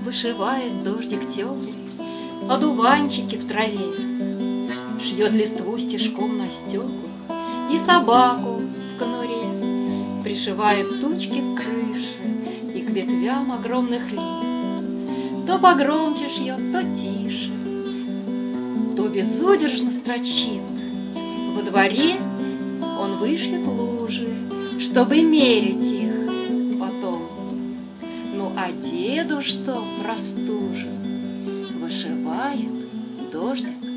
вышивает дождик теплый, одуванчики в траве, шьет листву стежком на стеклах и собаку в конуре, пришивает тучки к крыше и к ветвям огромных лип. То погромче шьет, то тише, то безудержно строчит. Во дворе он вышьет лужи, чтобы мерить их потом. Ну а деду что простужен, вышивает дождик